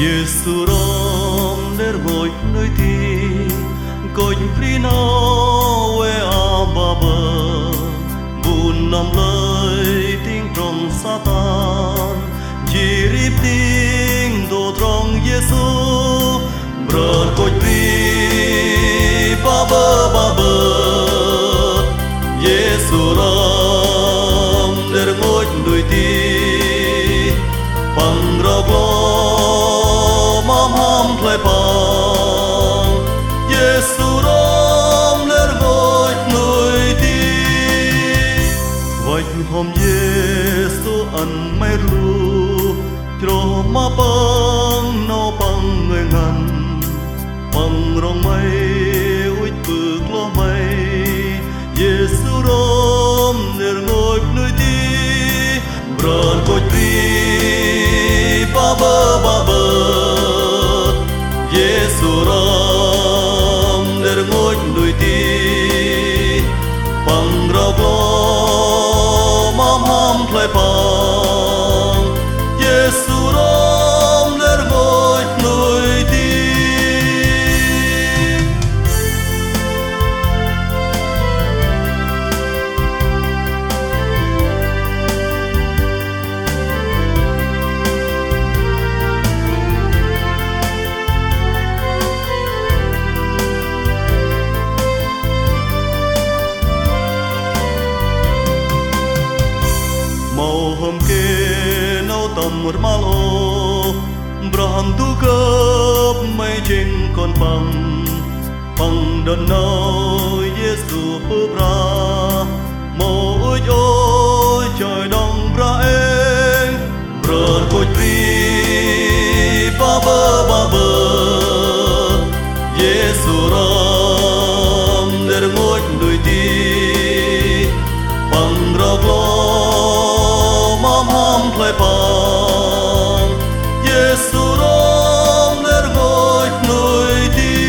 Giêsu rom der ngồi nơi thi cõi prino we ababa bun nam lời tiếng trong Satan jirip tiếng đồ trong Giêsu bờ cõi pri baba Giêsu rom der ngồi nơi thi bằng rau play pang Giêsu rom ler ngồi nơi đi vạch hôm Giêsu ăn mày ru cho ma pang no pang người ngàn pang rong mây uất bực lo mây Giêsu rom ler ngồi nơi đi bran cõi đi ba Giêsu rom der ngồi nơi đi bằng rau ham play pang Giêsu rom der ngồi nơi đi hôm kia nấu tầm một malo braham tu cấp mây trên con bằng đơn nâu Giêsu bra mỗi ôi trời đông ra em bờ cõi tri ba bờ Giêsu rom der ngồi nơi đi bằng rau play pang Giêsu rom der ngồi nơi đi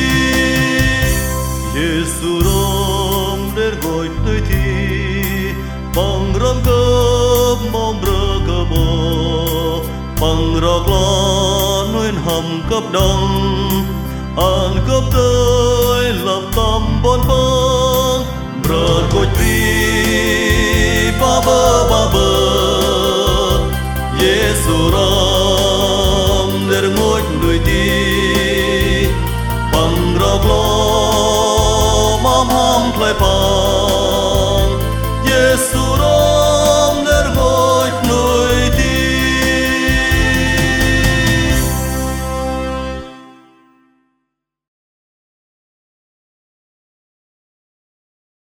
Giêsu rom der ngồi nơi đi bằng râm cơm mong bờ cờ bò bằng rọc lo nuôi hầm cấp đông an cấp tới lập tâm bon bông bờ cõi tri ba bờ Giêsu rom der ngồi nơi đi